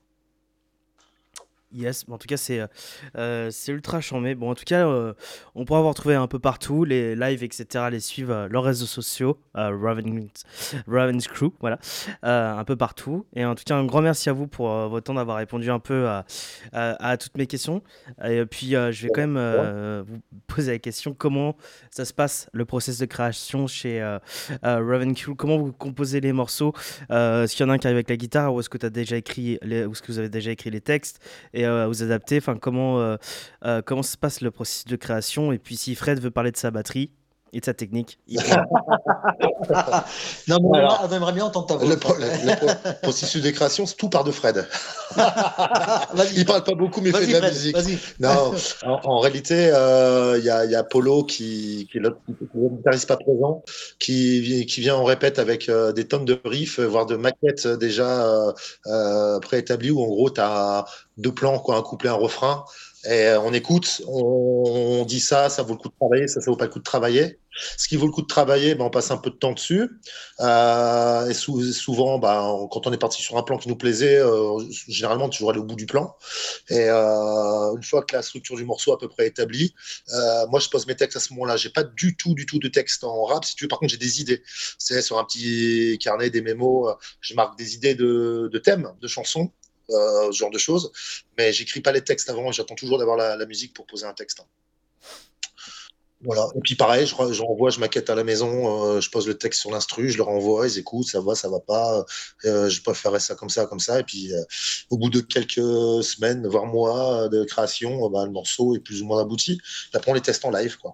Yes, en tout cas c'est euh, euh, c'est ultra charmé. Bon, en tout cas, euh, on pourra vous retrouver un peu partout, les lives, et cetera. Les suivre euh, leurs réseaux sociaux, euh, Raven, Raven's Crew, voilà, euh, un peu partout. Et en tout cas, un grand merci à vous pour euh, votre temps d'avoir répondu un peu à, à, à toutes mes questions. Et puis, euh, je vais quand même euh, vous poser la question comment ça se passe le process de création chez euh, euh, Raven Crew. Comment vous composez les morceaux? euh, Est-ce qu'il y en a un qui arrive avec la guitare ou est-ce que tu as déjà écrit, les, ou est-ce que vous avez déjà écrit les textes? Et euh, vous adapter, enfin comment, euh, euh, comment se passe le processus de création, et puis si Fred veut parler de sa batterie, et de sa technique. Il Non, mais Alors, on aimerait bien entendre ta voix. Le, pro- le- le pro- processus de création, c'est tout part de Fred. Il parle pas beaucoup, mais il fait de la Fred, musique. vas-y. Non, en, en réalité, euh, il y, a, il y a Polo qui, qui est l'autre le guitariste pas présent, qui, vi- qui vient en répète avec euh, des tonnes de riffs, euh, voire de maquettes euh, déjà euh, euh, préétablies, où en gros, tu as deux plans, quoi, un couplet, un refrain. Et euh, on écoute, on, on dit ça, ça vaut le coup de travailler, ça, ça vaut pas le coup de travailler. Ce qui vaut le coup de travailler, ben, on passe un peu de temps dessus. Euh, et sou- souvent, ben, on- quand on est parti sur un plan qui nous plaisait, euh, généralement, toujours aller au bout du plan. Et euh, une fois que la structure du morceau est à peu près établie, euh, moi, je pose mes textes à ce moment-là. J'ai pas du tout, du tout de texte en rap. Si tu veux, par contre, j'ai des idées. C'est sur un petit carnet, des mémos. euh, Je marque des idées de, de thèmes, de chansons. Euh, ce genre de choses, mais j'écris pas les textes avant, j'attends toujours d'avoir la, la musique pour poser un texte. Voilà. Et puis pareil, je, re- je renvoie, je maquette à la maison, euh, je pose le texte sur l'instru, je le renvoie, ils écoutent, ça va, ça va pas, euh, je préférerais ça comme ça, comme ça, et puis euh, au bout de quelques semaines, voire mois de création, euh, bah, le morceau est plus ou moins abouti. Et après on les teste en live, quoi.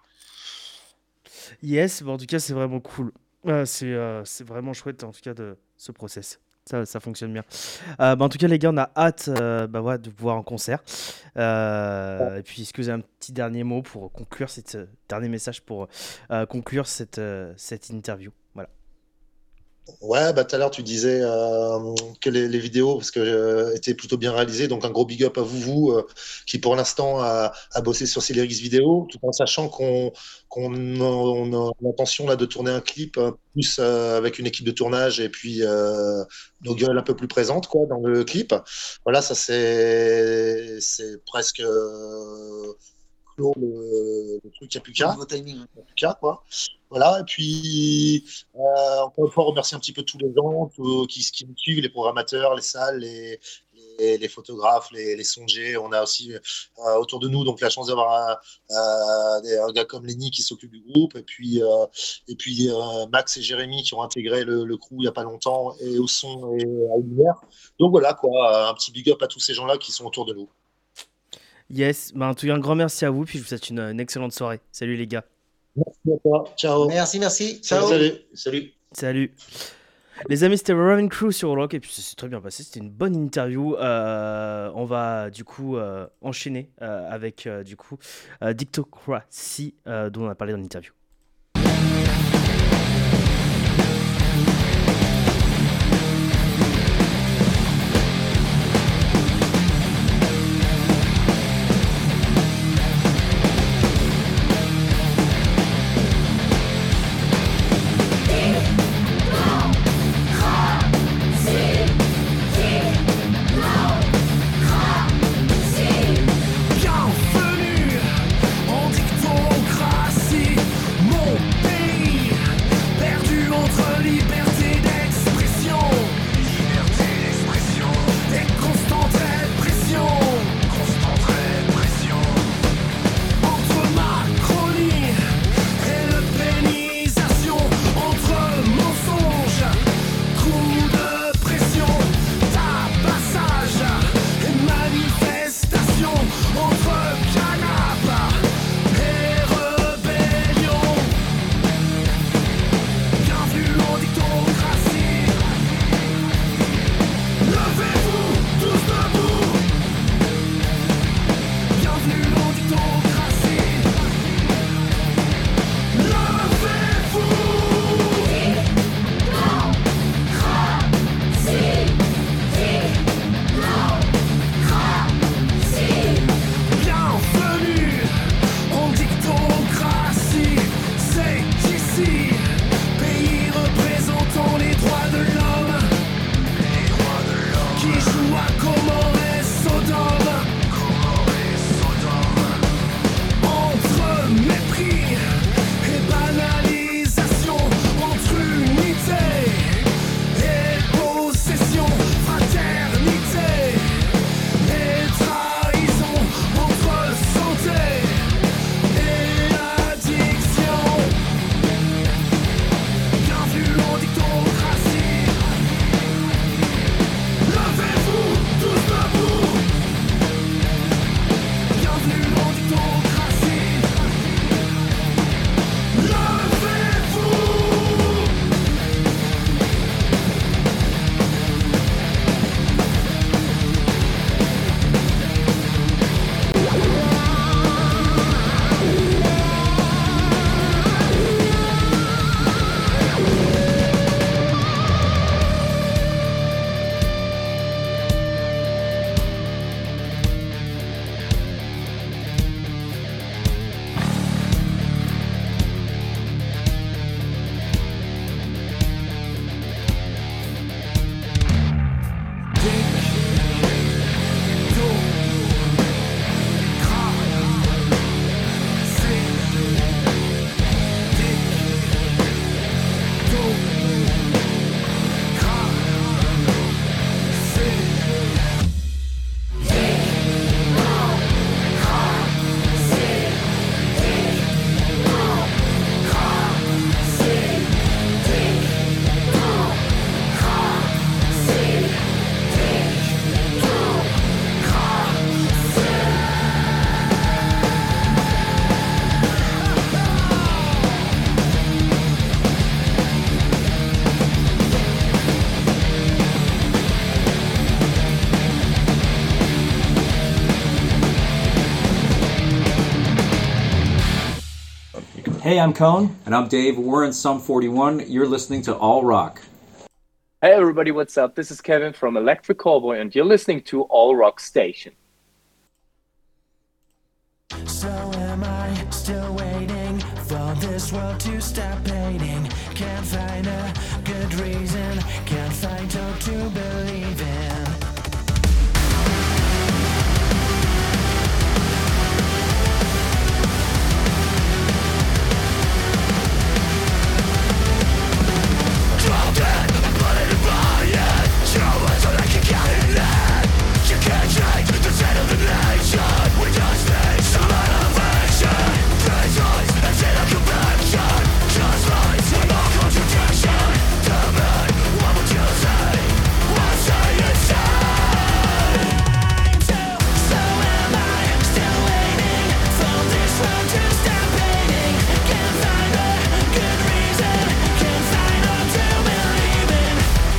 Yes, bah, en tout cas, c'est vraiment cool. Euh, c'est euh, c'est vraiment chouette, en tout cas, de ce process. Ça, ça fonctionne bien. Euh, bah, en tout cas, les gars, on a hâte euh, bah, voilà, de vous voir en concert. Euh, et puis, est-ce que vous avez un petit dernier mot pour conclure, cette, euh, dernier message pour euh, conclure cette, euh, cette interview? Voilà. Ouais, bah tout à l'heure tu disais euh, que les, les vidéos parce que euh, étaient plutôt bien réalisées, donc un gros big up à vous, vous euh, qui pour l'instant a, a bossé sur ces lyrics vidéo, tout en sachant qu'on qu'on a, on a l'intention là de tourner un clip euh, plus euh, avec une équipe de tournage et puis euh, nos gueules un peu plus présentes quoi dans le clip. Voilà, ça c'est c'est presque euh, clos le, le truc, il n'y a plus qu'à. Niveau timing. Il y a plus qu'à, quoi. Voilà, et puis euh, encore une fois, remercier un petit peu tous les gens tous- qui, qui nous suivent, les programmateurs, les salles, les, les, les photographes, les, les songers. On a aussi euh, autour de nous donc la chance d'avoir un, euh, des- un gars comme Lenny qui s'occupe du groupe, et puis, euh, et puis euh, Max et Jérémy qui ont intégré le, le crew il n'y a pas longtemps, et au son et à la lumière. Donc voilà, quoi, un petit big up à tous ces gens-là qui sont autour de nous. Yes, bah, en tout cas, un grand merci à vous. Puis je vous souhaite une, une excellente soirée. Salut, les gars. Merci à toi. Ciao. Merci, merci. Ciao. Salut. Salut. Salut. Les amis, c'était Raven Crew sur Rock et puis ça s'est très bien passé. C'était une bonne interview. Euh, on va du coup euh, enchaîner euh, avec euh, du coup euh, Dictocracy euh, dont on a parlé dans l'interview. Bienvenue en dictocratie. Hey, I'm Cone. And I'm Dave. We're in Sum forty-one. You're listening to All Rock. Hey everybody, what's up? This is Kevin from Electric Callboy and you're listening to All Rock Station. So am I still waiting for this world to stop hating? Can't find a good reason, can't find hope to believe in. Dropped it, put it in riot. Show us all I can get in that. You can't change the state of the nation. We just need some elevation. Prisons and state of conviction. Just like no contradiction. Tell me, what would you say? What say you say? So am I still waiting for this world to stop hating? Can't find a good reason. Can't find hope to believe in.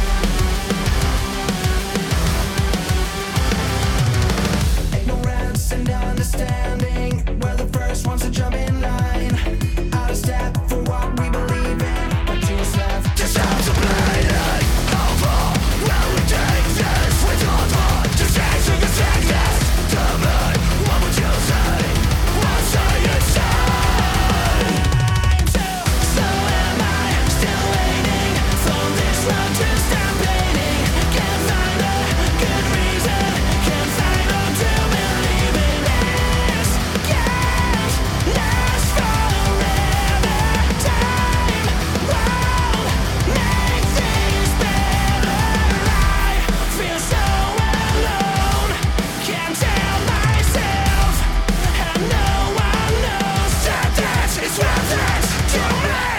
Ignorance and understanding, we're the first ones to jump in line. Out of step for what we believe in, but choose left to stop to bleeding. Over where we take this, we don't want to change the sickness. Tell me, what would you say? What say you say? So am I still waiting for this world to stop hating? Can't find a good reason, can't find hope to believe in this. Can't last forever. Time won't make things better. I feel so alone. Can't tell myself, and no one knows that this is worth it to me.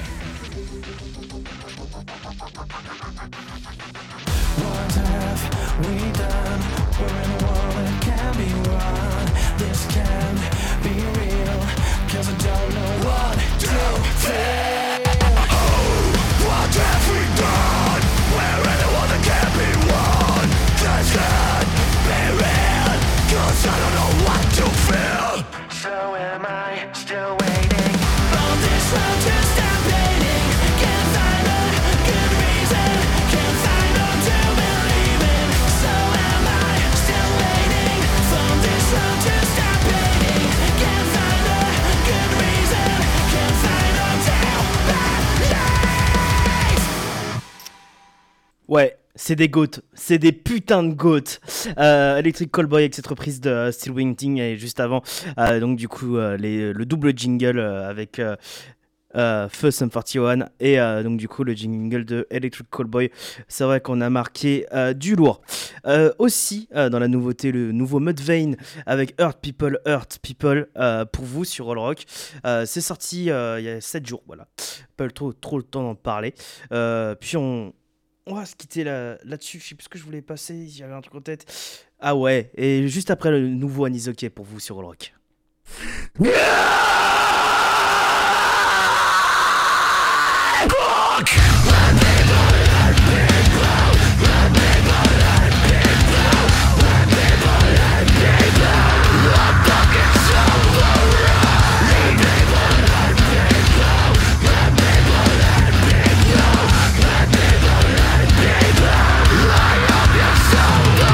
What have we done? We're in a world that can't be won. This can't be real, 'cause I don't know what to feel. Oh, what have we done? We're in a world that can't be won. This can't be real, 'cause I don't know what to feel. So am I still waiting for this world to stop hating? Can't find a good reason, can't find hope to believe in. So am I still waiting for this world to stop hating? Can't find a good reason, can't find hope to believe. Ouais, c'est des goats, c'est des putains de goats. Euh, Electric Callboy avec cette reprise de euh, Still Waiting et juste avant, euh, donc du coup euh, les, le double jingle euh, avec euh, euh, Feu Sum forty one et euh, donc du coup le jingle de Electric Callboy. C'est vrai qu'on a marqué euh, du lourd. Euh, aussi euh, dans la nouveauté, le nouveau Mudvayne avec Hurt People, Hurt People euh, pour vous sur All Rock. Euh, c'est sorti euh, il y a sept jours, voilà. Pas eu trop, trop le temps d'en parler. Euh, puis on On va se quitter là, là-dessus. Je sais plus ce que je voulais passer. J'avais un truc en tête. Ah ouais. Et juste après le nouveau Anisoke pour vous sur All Rock.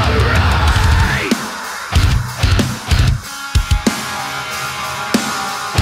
Right.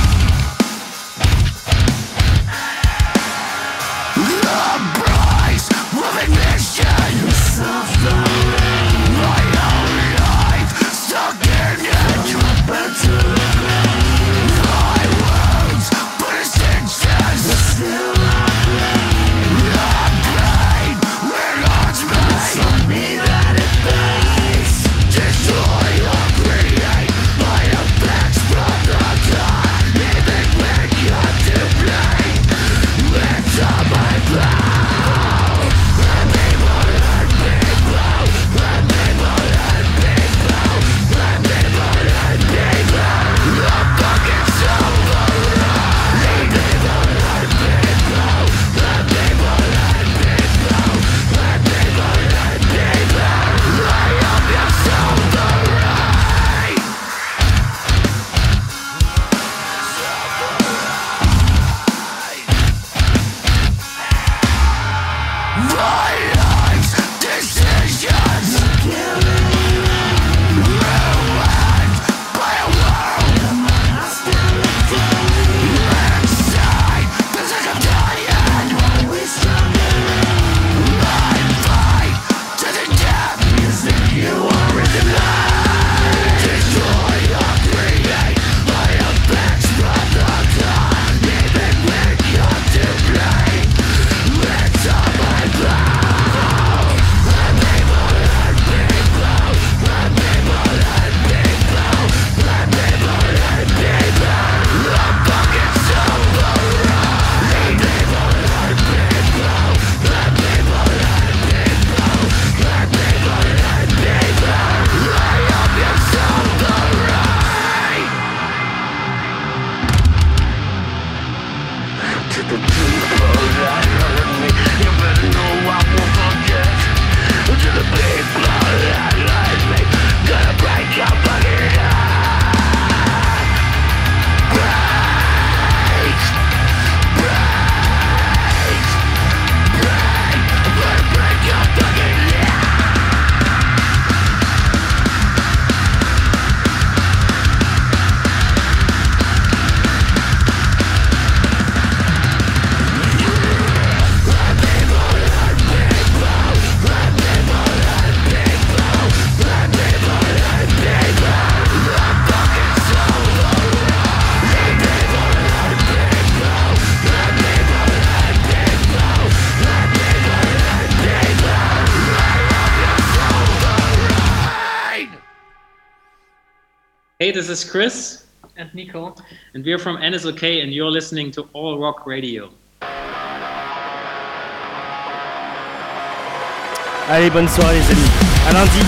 Hey, this is Chris and Nico, and we're from N S O K, and you're listening to All Rock Radio. Allez, bonne soirée les amis. À lundi.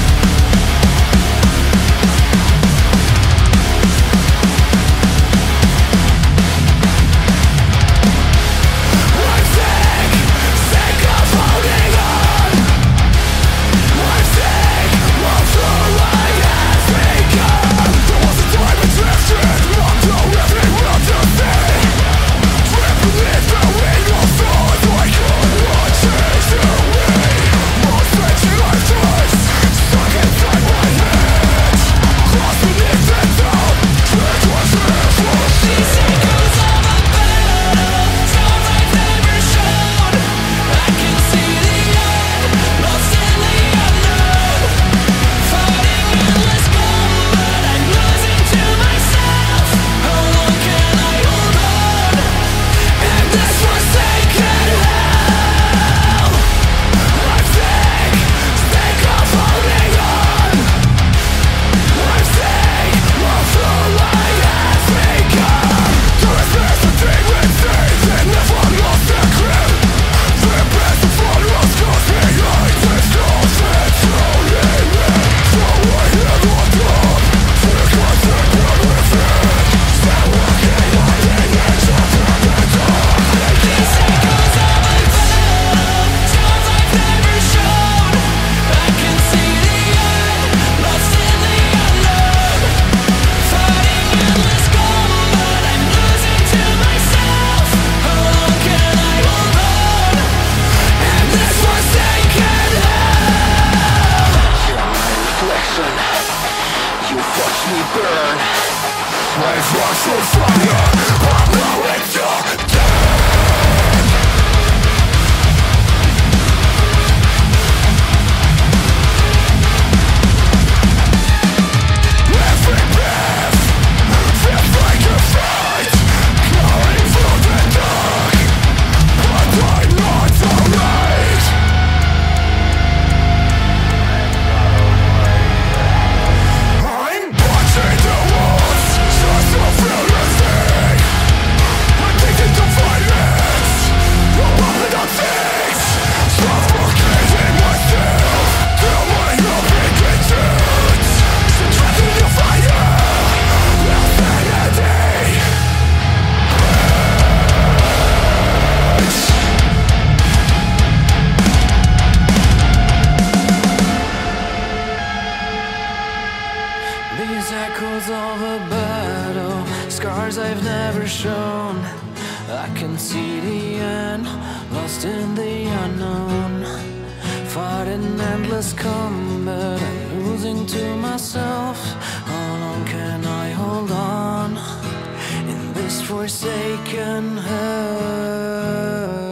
These echoes of a battle, scars I've never shown. I can see the end, lost in the unknown. Fighting endless combat, I'm losing to myself. How long can I hold on in this forsaken hell?